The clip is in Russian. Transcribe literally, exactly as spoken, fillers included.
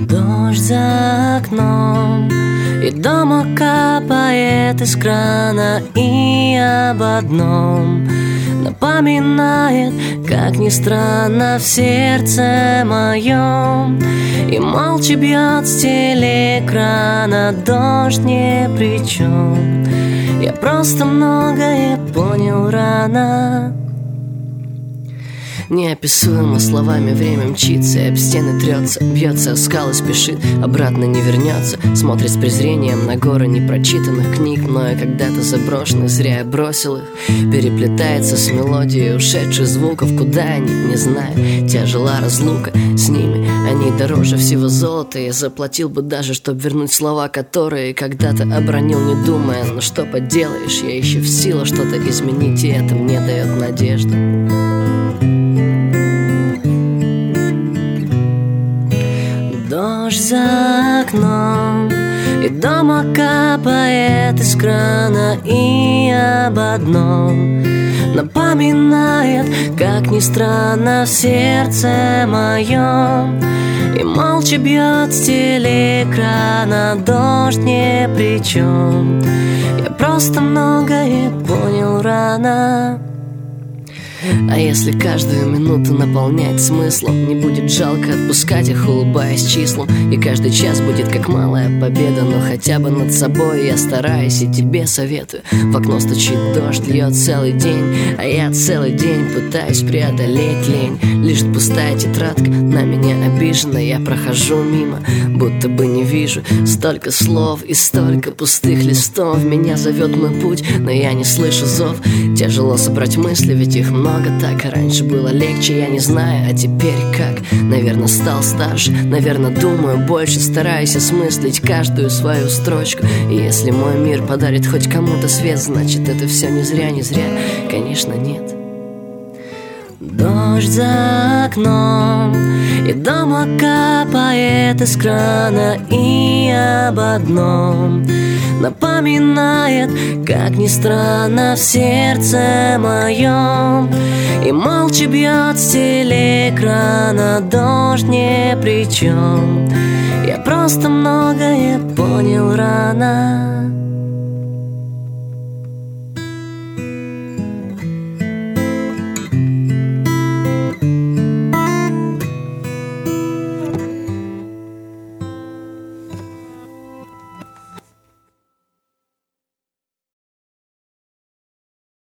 Дождь за окном, и дома капает из крана, и об одном напоминает, как ни странно, в сердце моем. И молча бьет с телеэкрана, дождь ни при чем. Я просто многое понял рано. Неописуемо словами время мчится, и об стены трется, бьется о скалы, спешит, обратно не вернется. Смотрит с презрением на горы непрочитанных книг, мною когда-то заброшенных, зря я бросил их. Переплетается с мелодией ушедших звуков, куда они, не знаю. Тяжела разлука с ними, они дороже всего золота. Я заплатил бы даже, чтоб вернуть слова, которые когда-то обронил, не думая. Но что поделаешь, я еще в силах что-то изменить, и это мне дает надежду. Дождь за окном, и дома капает из крана, и об одном напоминает, как ни странно, в сердце моем. И молча бьет с телеэкрана, дождь ни при чем. Я просто многое понял рано. А если каждую минуту наполнять смыслом, не будет жалко отпускать их, улыбаясь числам. И каждый час будет как малая победа, но хотя бы над собой я стараюсь и тебе советую. В окно стучит дождь, льет целый день, а я целый день пытаюсь преодолеть лень. Лишь пустая тетрадка на меня обижена, я прохожу мимо, будто бы не вижу. Столько слов и столько пустых листов, меня зовет мой путь, но я не слышу зов. Тяжело собрать мысли, ведь их много. Так раньше было легче, я не знаю, а теперь как? Наверное, стал старше, наверное, думаю больше, стараюсь осмыслить каждую свою строчку. И если мой мир подарит хоть кому-то свет, значит, это все не зря, не зря, конечно, нет. Дождь за окном, и дома капает из крана, и об одном напоминает, как ни странно, в сердце моем. И молча бьет с телеэкрана, дождь ни при чем. Я просто многое понял рано.